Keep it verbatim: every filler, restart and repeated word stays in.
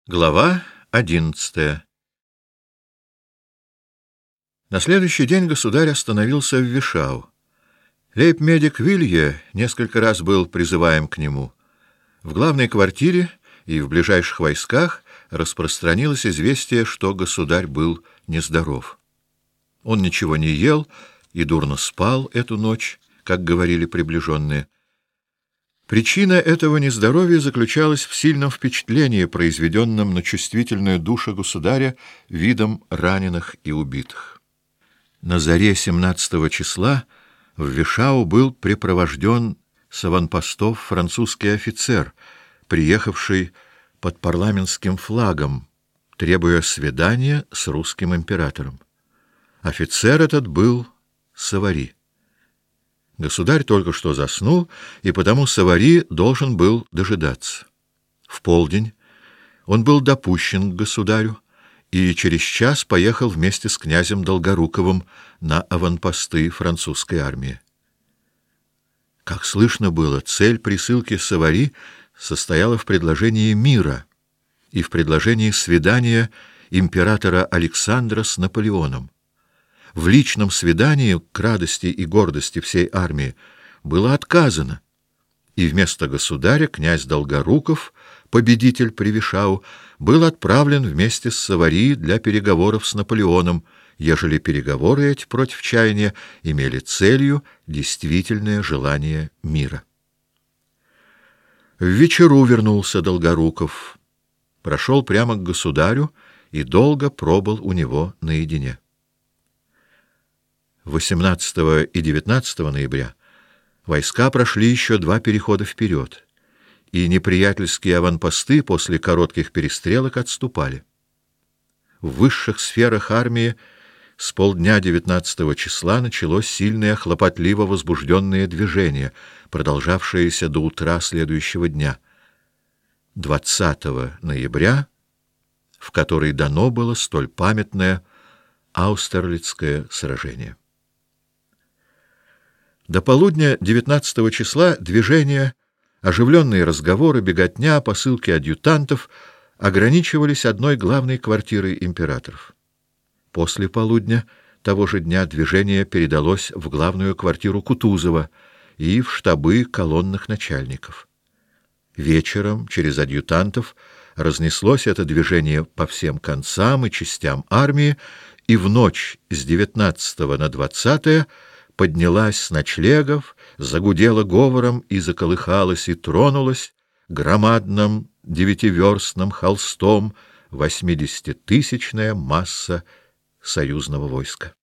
Глава одиннадцатая. На следующий день государь остановился в Вишау. Лейб-медик Вилье несколько раз был призываем к нему. В главной квартире и в ближайших войсках распространилось известие, что государь был нездоров. Он ничего не ел и дурно спал эту ночь, как говорили приближенные. Причина этого нездоровья заключалась в сильном впечатлении, произведенном на чувствительную душу государя видом раненых и убитых. На заре семнадцатого числа в Вишау был припровожден с аванпостов французский офицер, приехавший под парламентским флагом, требуя свидания с русским императором. Офицер этот был Савари. Государь только что заснул, и потому Савари должен был дожидаться. В полдень он был допущен к государю и через час поехал вместе с князем Долгоруковым на аванпосты французской армии. Как слышно было, цель присылки Савари состояла в предложении мира и в предложении свидания императора Александра с Наполеоном. В личном свидании к радости и гордости всей армии было отказано, и вместо государя князь Долгоруков, победитель при Вишау, был отправлен вместе с Савари для переговоров с Наполеоном, ежели переговоры эти против чаяния имели целью действительное желание мира. В вечеру вернулся Долгоруков, прошел прямо к государю и долго пробыл у него наедине. восемнадцатого и девятнадцатого ноября войска прошли еще два перехода вперед, и неприятельские аванпосты после коротких перестрелок отступали. В высших сферах армии с полдня девятнадцатого числа началось сильное, хлопотливо возбужденное движение, продолжавшееся до утра следующего дня, двадцатого ноября, в который дано было столь памятное Аустерлицкое сражение. До полудня девятнадцатого числа движение, оживленные разговоры, беготня, посылки адъютантов ограничивались одной главной квартирой императоров. После полудня того же дня движение передалось в главную квартиру Кутузова и в штабы колонных начальников. Вечером через адъютантов разнеслось это движение по всем концам и частям армии, и в ночь с девятнадцатого на двадцатое поднялась с ночлегов, загудела говором и заколыхалась и тронулась громадным девятиверстным холстом восьмидесятитысячная масса союзного войска.